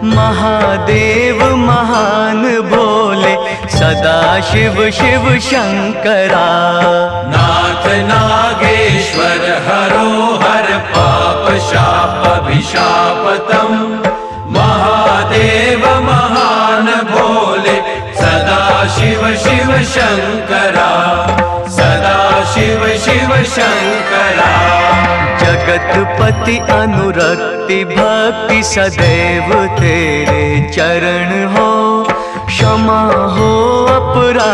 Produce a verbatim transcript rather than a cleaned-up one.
महादेव महान भोले सदा शिव शिव शंकरा। नाथ नागेश्वर हरो हर पाप शाप अभिशापतम। महादेव महान भोले सदा शिव शिव शंकरा, सदा शिव शिव शंकरा। जगतपति अनुरक्ति भक्ति सदैव तेरे चरण हो, क्षमा हो अपराध